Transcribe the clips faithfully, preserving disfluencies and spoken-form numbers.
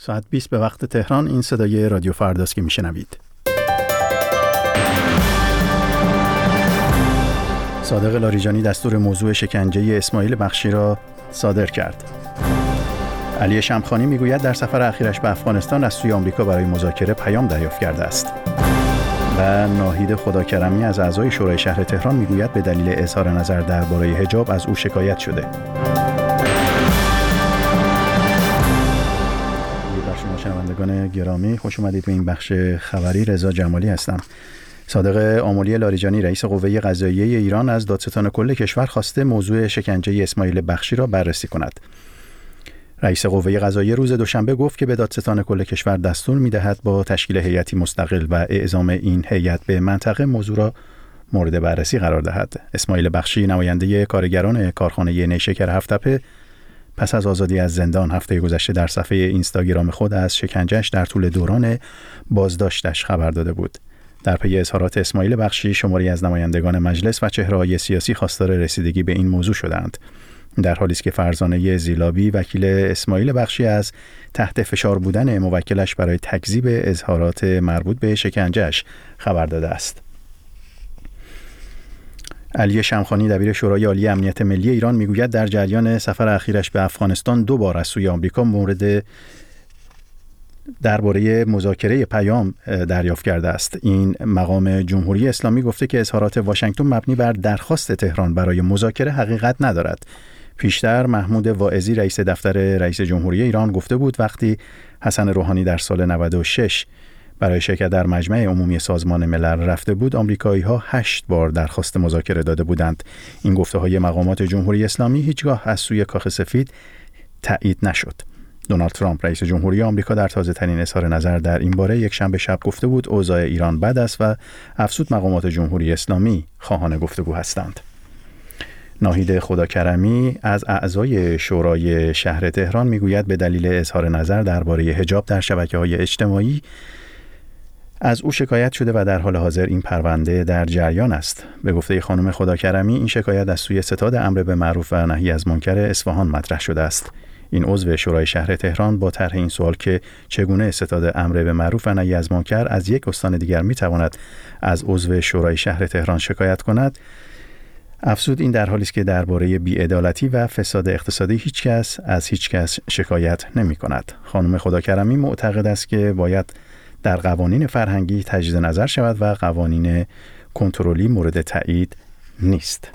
ساعت بیست به وقت تهران. این صدای رادیو فرداست که میشنوید. صادق لاریجانی دستور موضوع شکنجه اسماعیل بخشی را صادر کرد. علی شمخانی میگوید در سفر اخیرش به افغانستان از سوی آمریکا برای مذاکره پیام دریافت کرده است. و ناهید خداکرمی از اعضای شورای شهر تهران میگوید به دلیل اظهار نظر درباره حجاب از او شکایت شده. شنوندگان گرامی، خوش اومدید به این بخش خبری. رضا جمالی هستم. صادق آملی لاریجانی رئیس قوه قضاییه ایران از دادستان کل کشور خواسته موضوع شکنجه اسماعیل بخشی را بررسی کند. رئیس قوه قضاییه روز دوشنبه گفت که به دادستان کل کشور دستور می‌دهد با تشکیل هیئتی مستقل و اعزام این هیئت به منطقه موضوع را مورد بررسی قرار دهد. اسماعیل بخشی نماینده کارگران کارخانه نیشکر هفت‌تپه پس از آزادی از زندان هفته گذشته در صفحه اینستاگرام خود از شکنجهش در طول دوران بازداشتش خبر داده بود. در پی اظهارات اسماعیل بخشی شماری از نمایندگان مجلس و چهره‌های سیاسی خواستار رسیدگی به این موضوع شدند. در حالی است که فرزانه زیلابی وکیل اسماعیل بخشی از تحت فشار بودن موکلش برای تکذیب اظهارات مربوط به شکنجهش خبر داده است. علی شمخانی دبیر شورای عالی امنیت ملی ایران میگوید در جریان سفر اخیرش به افغانستان دو بار از سوی آمریکا مورد درباره مذاکره پیام دریافت کرده است. این مقام جمهوری اسلامی گفته که اظهارات واشنگتن مبنی بر درخواست تهران برای مذاکره حقیقت ندارد. پیشتر محمود واعظی رئیس دفتر رئیس جمهوری ایران گفته بود وقتی حسن روحانی در سال نود و شش برای شرکت در مجمع عمومی سازمان ملل رفته بود، آمریکایی‌ها هشت بار درخواست مذاکره داده بودند. این گفته‌های مقامات جمهوری اسلامی هیچگاه از سوی کاخ سفید تایید نشد. دونالد ترامپ رئیس جمهوری آمریکا در تازه‌ترین اظهار نظر در این باره یک شنبه شب گفته بود اوضاع ایران بد است و افزود مقامات جمهوری اسلامی خواهان گفتگو هستند. ناهید خداکرمی از اعضای شورای شهر تهران میگوید به دلیل اظهار نظر درباره حجاب در شبکه‌های اجتماعی از او شکایت شده و در حال حاضر این پرونده در جریان است. به گفته خانم خداکرمی این شکایت از سوی ستاد امر به معروف و نهی از منکر اصفهان مطرح شده است. این عضو شورای شهر تهران با طرح این سوال که چگونه ستاد امر به معروف و نهی از منکر از یک استان دیگر میتواند از عضو شورای شهر تهران شکایت کند، افزود این در حالی است که درباره بی‌عدالتی و فساد اقتصادی هیچ کس از هیچ کس شکایت نمی کند. خانم خداکرمی معتقد است که باید در قوانین فرهنگی تجدید نظر شود و قوانین کنترلی مورد تایید نیست.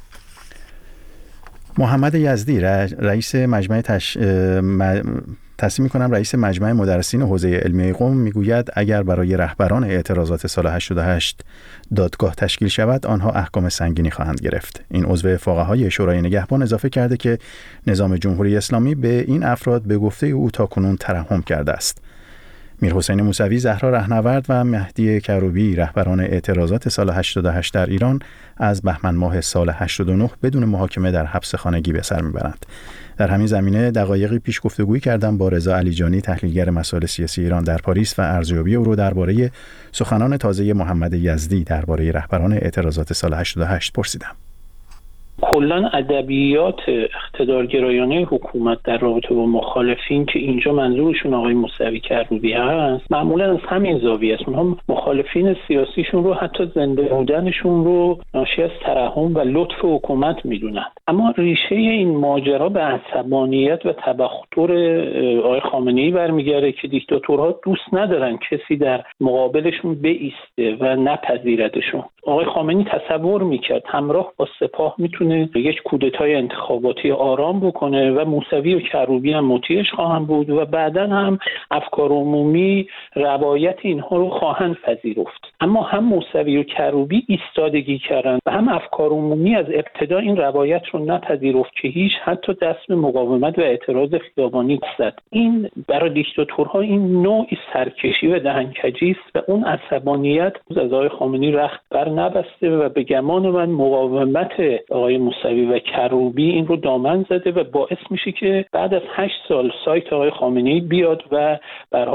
محمد یزدی رئیس مجمع تش... تصمیم می‌کنم رئیس مجمع مدرسین حوزه علمیه قم میگوید اگر برای رهبران اعتراضات سال هشتاد و هشت دادگاه تشکیل شود آنها احکام سنگینی خواهند گرفت. این عضو فقهای شورای نگهبان اضافه کرده که نظام جمهوری اسلامی به این افراد به گفته او تاکنون ترحم کرده است. میرحسین موسوی، زهرا رهنورد و مهدی کروبی رهبران اعتراضات سال هشتاد و هشت در ایران از بهمن ماه سال هشتاد و نه بدون محاکمه در حبس خانگی به سر میبرند. در همین زمینه دقایقی پیش گفتگویی کردم با رضا علیجانی تحلیلگر مسائل سیاسی ایران در پاریس و ارزیابی او رو درباره سخنان تازه محمد یزدی درباره رهبران اعتراضات سال هشتاد و هشت پرسیدم. کلاً ادبیات اقتدارگرایانه حکومت در رابطه با مخالفین که اینجا منظورشون آقای موسوی کروبی هست معمولاً از همین زاویه است. اونها مخالفین سیاسیشون رو حتی زنده بودنشون رو ناشی از ترحم و لطف حکومت میدونن. اما ریشه این ماجرا به عصبانیت و تبختر آقای خامنه‌ای برمیگرده که دیکتاتورها دوست ندارن کسی در مقابلشون بایسته و نپذیردشون. آقای خامنه‌ای تصور میکرد همراه با سپاه میتونه یک کودتای انتخاباتی آرام بکنه و موسوی و کروبی هم مطیعش خواهند بود و بعداً هم افکار عمومی روایت اینها رو خواهند پذیرفت. اما هم موسوی و کروبی ایستادگی کردن و هم افکار عمومی از ابتدا این روایت رو نپذیرفت که هیچ حتی دست به مقاومت و اعتراض خیابانی زد. این برای دیکتاتورها این نوعی سرکشی و دهنکجی است و اون عصبانیت از آقای خامنه‌ای رخت بر نبسته و به گمان من مقاومت آقای موسوی و کروبی این رو دامن زده و باعث میشه که بعد از هشت سال سایت آقای خامنه‌ای بیاد و به هر حال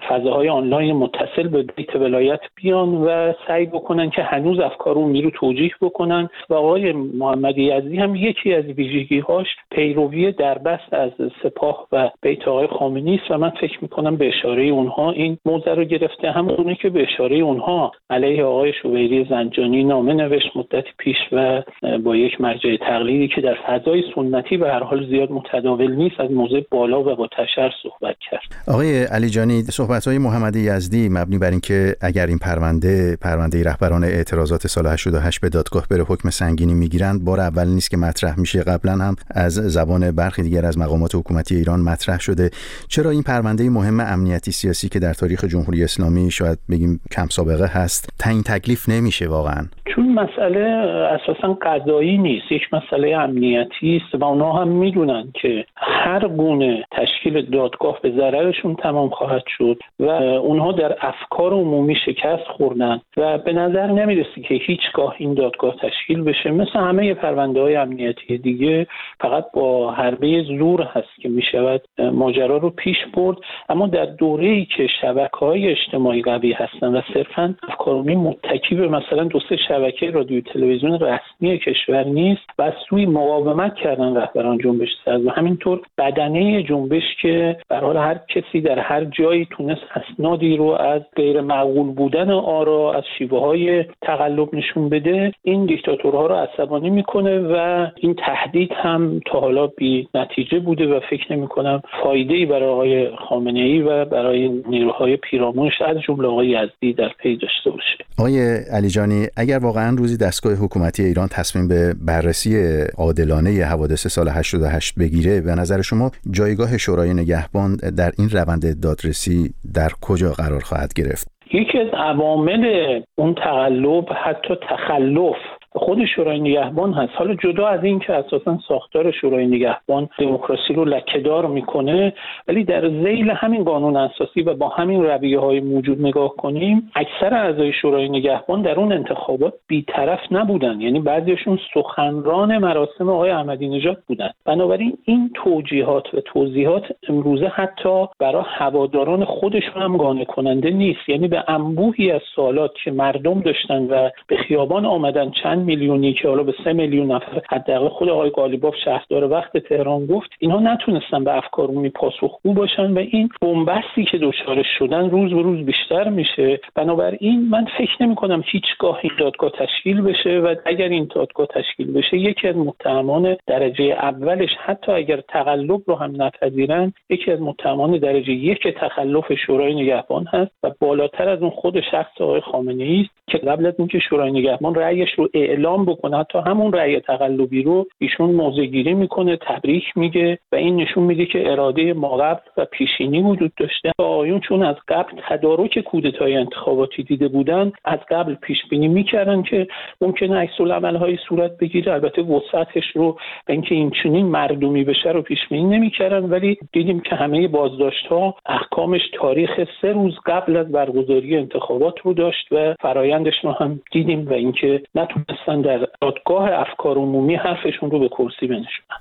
فضاهای آنلاین متصل به بیت ولایت بیان و سعی بکنن که هنوز افکار عمومی رو توجیه بکنن. و آقای محمد یزدی هم یکی از ویژگی‌هاش پیروی دربست از سپاه و بیت آقای خامنه‌ای است و من فکر می‌کنم به اشاره اونها این موضوع رو گرفته، همونه که به اشاره اونها علیه آقای شویری زنجانی نامه نوشت مدت پیش و با یک مرجع تقلیدی که در فضای سنتی به هر حال زیاد متداول نیست از موضع بالا و با تشر صحبت کرد. آقای علی جانی، صحبت‌های محمد یزدی مبنی بر اینکه اگر این پرونده پرونده رهبران اعتراضات سال هشتاد و هشت به دادگاه بره حکم سنگینی میگیرند، بار اول نیست که مطرح میشه، قبلا هم از زبان برخی دیگر از مقامات حکومتی ایران مطرح شده. چرا این پرونده مهم امنیتی سیاسی که در تاریخ جمهوری اسلامی شاید بگیم کم سابقه هست تعیین تکلیف نمیشه واقعا؟ چون مسئله اساساً قضایی نیست، یک مسئله امنیتی است و اونا هم میدونن که هر گونه تشکیل دادگاه به ضررشون تمام خواهد شد و اونها در افکار عمومی شکست خوردن و به نظر نمیرسه که هیچگاه این دادگاه تشکیل بشه. مثل همه پرونده‌های امنیتی دیگه فقط با حربه زور هست که میشود ماجرا رو پیش برد. اما در دوره‌ای که شبکه‌های اجتماعی قوی هستن و صرفاً افکار عمومی متکی به مثلا دو سه شبکه رادیو تلویزیون رسمی کشور نیست و از سوی مقاومت کردن رهبران جنبش سبز و همینطور بدنه جنبش که به هر حال هر کسی در هر جایی تونست اسنادی رو از غیر معقول بودن آرا از شیوه‌های تقلب نشون بده، این دیکتاتورها رو عصبانی میکنه و این تهدید هم تا حالا بی نتیجه بوده و فکر نمی‌کنم فایده‌ای برای آقای خامنه‌ای و برای نیروهای پیرامونش از جمله آقای یزدی در پی داشته باشه. آقای علی جانی، اگر واقعا روزی دستگاه حکومتی ایران تصمیم به بررسی عادلانه حوادث سال هشتاد و هشت بگیره، به نظر شما جایگاه شورای نگهبان در این روند دادرسی در کجا قرار خواهد گرفت؟ یکی از عوامل اون تقلب حتی تخلف خود شورای نگهبان هست. حالا جدا از این که اساساً ساختار شورای نگهبان دموکراسی رو لکه‌دار میکنه، ولی در ذیل همین قانون اساسی و با همین رویه‌های موجود نگاه کنیم، اکثر اعضای شورای نگهبان در اون انتخابات بی‌طرف نبودن، یعنی بعضیشون سخنران مراسم آقای احمدی نژاد بودن. بنابراین این توجیهات و توضیحات امروزه حتی برای هواداران خودشون هم قانع کننده نیست. یعنی به انبوهی از سوالات که مردم داشتن و به خیابان آمدن، چند میلیونی که حالا به سه میلیون نفر حداقل خود آقای قالیباف شهردار وقت تهران گفت، اینها نتونستن به افکار عمومی پاسخگو باشن و این بنبستی که دچارش شدن روز به روز بیشتر میشه. بنابراین من فکر نمی کنم هیچگاه این دادگاه تشکیل بشه و اگر این دادگاه تشکیل بشه یکی از متهمان درجه اولش حتی اگر تقلب رو هم نپذیرن، یکی از متهمان درجه یک تخلف شورای نگهبان هست و بالاتر از اون خود شخص آقای خامنه‌ای است که قبل از اینکه شورای نگهبان رأیش رو اعلام بکنه، حتی همون رأی تقلبی رو ایشون موضع‌گیری میکنه، تبریک میگه و این نشون میده که اراده ماقبل و پیشینی وجود داشته. آقایون چون از قبل تدارک کودتای انتخاباتی دیده بودن، از قبل پیش بینی میکردن که ممکنه عکس‌العمل‌های صورت بگیره. البته وسعتش رو به اینکه این چنین مردمی بشه رو پیش بینی نمیکردن، ولی دیدیم که همه بازداشت‌ها احکامش تاریخ سه روز قبل از برگزاری انتخابات رو داشت و فرایندش رو هم دیدیم و اینکه نتونستن در دادگاه افکار عمومی حرفشون رو به کرسی بنشونن.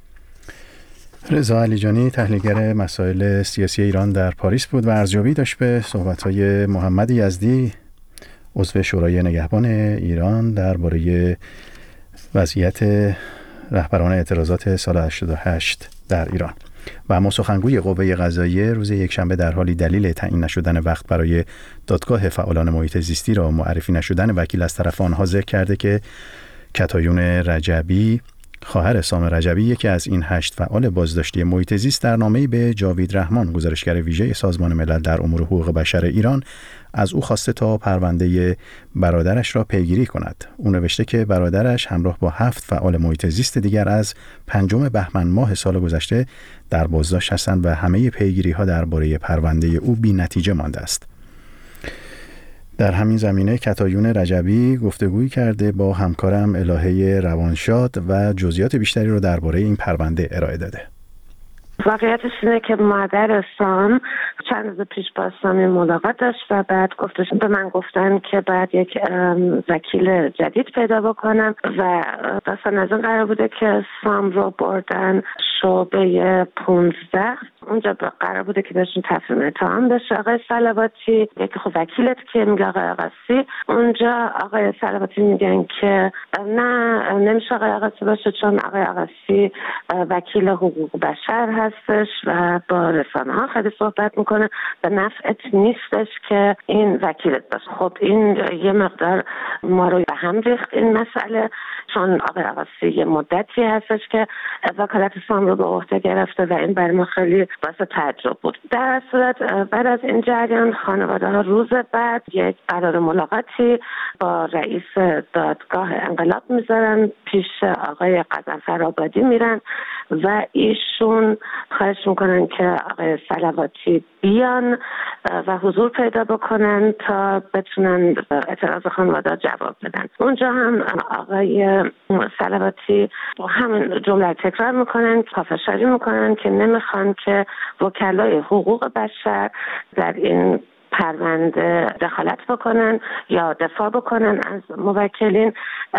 رضا علیجانی، تحلیلگر مسائل سیاسی ایران در پاریس بود و ارزیابی داشت به صحبت‌های محمد یزدی، عضو شورای نگهبان ایران، درباره وضعیت رهبران اعتراضات سال هشتاد و هشت در ایران. و اما سخنگوی قوه قضاییه روز یکشنبه در حالی دلیل تعیین نشدن وقت برای دادگاه فعالان محیط زیستی را معرفی نشدن وکیل از طرف آنها ذکر کرده که کتایون رجبی، خواهر سام رجبی، یکی از این هشت فعال بازداشتی محیط زیست، در نامه‌ای به جاوید رحمان، گزارشگر ویژه سازمان ملل در امور حقوق بشر ایران، از او خواسته تا پرونده برادرش را پیگیری کند. او نوشته که برادرش همراه با هفت فعال محیط زیست دیگر از پنجم بهمن ماه سال گذشته در بازداشت هستند و همه پیگیری‌ها درباره پرونده او بی نتیجه مانده است. در همین زمینه کتایون رجبی گفتگویی کرده با همکارم الهه روانشاد و جزئیات بیشتری رو درباره این پرونده ارائه داده. واقعیتش اینه که مادر سام چند روز پیش با سامی ملاقات داشت و بعد گفتش به من گفتن که بعد یک وکیل جدید پیدا بکنم و اصلا از این قرار بوده که سام رو بردن شعبه پونزده اونجا قرار بوده که بهشون تسلیم اتهام بشه آقای صلواتی. یکی خب وکیلت که میگه آقای آقاسی، اونجا آقای صلواتی میگن که نه نمیشه آقای آقاسی باشه چون آقای آقاسی وکیل حقوق بشر هستش و با رسانه ها خیلی صحبت میکنه، به نفعت نیستش که این وکیلت باشه. خب این یه مقدار ما رو به هم ریخت این مسئله، چون آقای آقاسی یه مدتی هستش که وکالت سام رو به عهده گرفته و این برای ما خیلی واسه تعجب بود. در صورت بعد از این جریان خانواده ها روز بعد یک قرار ملاقاتی با رئیس دادگاه انقلاب میذارن، پیش آقای غضنفرآبادی میرن و ایشون خواهش میکنن که آقای صلواتی بیان و حضور پیدا بکنن تا بتونن اعتراض خانواده جواب بدن. اونجا هم آقای صلواتی همین جمله تکرار میکنن، پافشاری میکنن که نمیخوان که وکلای حقوق بشر در این پرونده دخالت بکنن یا دفاع بکنن از موکلین.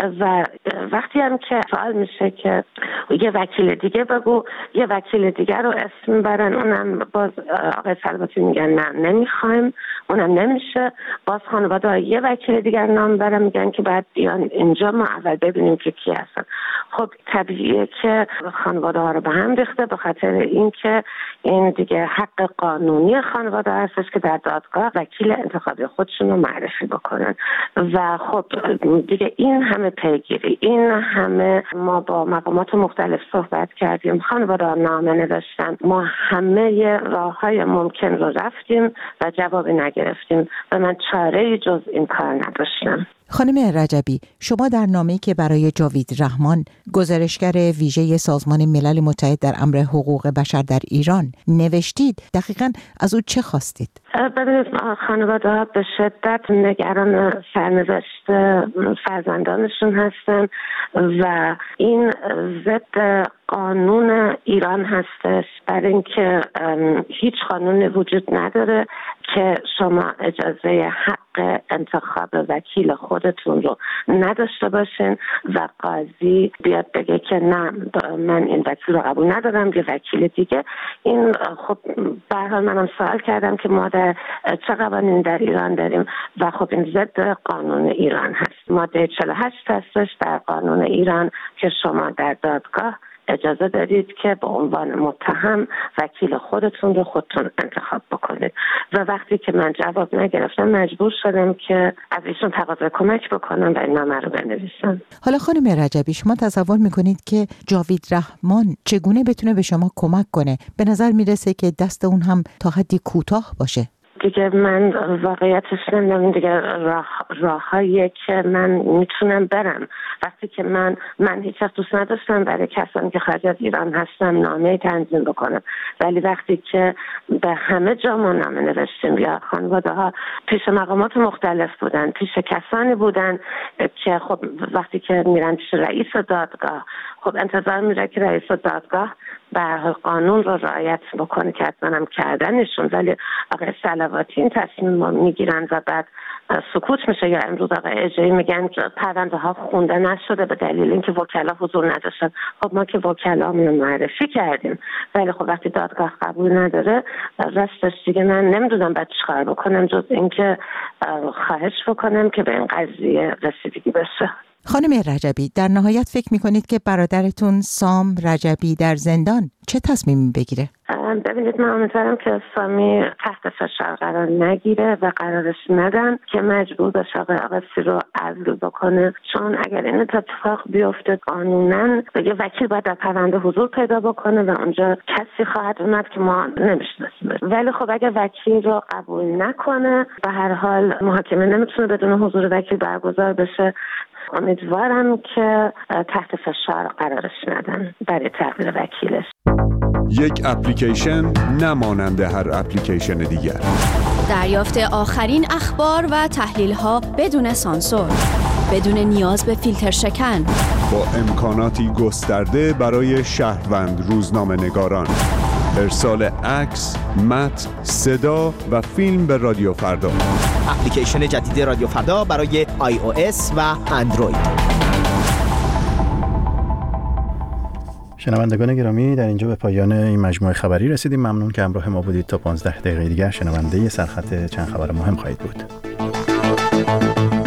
و وقتی هم که سوال میشه که یه وکیل دیگه بگو، یه وکیل دیگر رو اسم میبرن، اونم باز آقای صلواتی میگن نه نمیخوایم، اونم نمیشه. باز خانواده یه وکیل دیگر نام برن، میگن که بعد بیان اینجا ما اول ببینیم که کی هستن. خب طبیعیه که خانواده ها رو به هم ریخته به خاطر اینکه این دیگه حق قانونی خانواده هستش که در دادگاه وکیل انتخابی خودشون رو معرفی بکنن. و خب دیگه این همه پیگیری، این همه ما با مقامات مختلف صحبت کردیم، خانواده ها نامه نوشتن، ما همه راههای ممکن رو رفتیم و جوابی نگرفتیم و من چاره‌ای جز این کار نداشتم. خانم رجبی، شما در نامه‌ای که برای جاوید رحمان، گزارشگر ویژه سازمان ملل متحد در امر حقوق بشر در ایران نوشتید، دقیقاً از او چه خواستید؟ ببینید خانواده به شدت نگران سرنوشت فرزندانشون هستن و این ضد قانون ایران هستش، برای اینکه هیچ قانونی وجود نداره که شما اجازه حق انتخاب وکیل خودتون رو نداشته باشین و قاضی بیاد بگه که نه من این وکیل رو قبول ندارم یه وکیل دیگه. این خب به هر حال منم سوال کردم که ما در چه قوانین در ایران داریم و خب این ضد قانون ایران هست. ماده چهل و هشت هستش در قانون ایران که شما در دادگاه اجازه دارید که به عنوان متهم وکیل خودتون رو خودتون انتخاب بکنید. و وقتی که من جواب نگرفتم مجبور شدم که از ایشون تقاضای کمک بکنم و این نامه رو بنویسم. حالا خانم رجبی، شما تصور میکنید که جاوید رحمان چگونه بتونه به شما کمک کنه؟ به نظر میرسه که دست اون هم تا حدی کوتاه باشه. دیگه من واقعیتش نمیدونم دیگه راه راهایی که من میتونم برم. وقتی که من من هیچ وقت دوست نداشتم برای کسانی که خارج از ایران هستم نامه تنظیم بکنم، ولی وقتی که به همه جا ما نامه نوشتیم یا خانواده ها پیش مقامات مختلف بودن، پیش کسانی بودن که خب وقتی که میرن پیش رئیس دادگاه خب انتظار میره که رئیس دادگاه به هر حال قانون رو رعایت بکنه که حتما هم کردنشون، ولی آقای صلواتی این تصمیم ما میگیرن و بعد سکوت میشه. یا امروز آقای اجایی میگن که پرونده ها خونده نشده به دلیل اینکه وکلا حضور نداشتن. خب ما که وکلامون رو معرفی کردیم، ولی خب وقتی دادگاه قبول نداره راستش دیگه من نمیدونم بعد چیکار بکنم جز اینکه خواهش بکنم که به این قضیه رسیدگی بشه. خانم رجبی، در نهایت فکر میکنید که برادرتون سام رجبی در زندان چه تصمیمی بگیره؟ ببینید من امیدوارم که سامی تحت فشار قرار نگیره و قرارش ندن که مجبور بشه آقای آقاسی رو عزل بکنه، چون اگر این اتفاق بیفته قانونا یه وکیل باید در پرونده حضور پیدا بکنه و اونجا کسی خواهد اومد که ما نمیشناسیم. ولی خب اگر وکیل رو قبول نکنه به هر حال محاکمه نمیتونه بدون حضور وکیل برگزار بشه. امیدوارم که تحت فشار قرارش ندن برای تغییر وکیلش. یک اپلیکیشن نمانند هر اپلیکیشن دیگر. دریافت آخرین اخبار و تحلیل‌ها بدون سانسور، بدون نیاز به فیلتر شکن، با امکاناتی گسترده برای شهروند روزنامه‌نگاران. ارسال عکس، متن، صدا و فیلم به رادیو فردا. اپلیکیشن جدید رادیو فردا برای آی او اس و اندروید. شنوندگان گرامی، در اینجا به پایان این مجموعه خبری رسیدیم. ممنون که همراه ما بودید. تا پانزده دقیقه دیگر شنونده سرخط چند خبر مهم خواهید بود.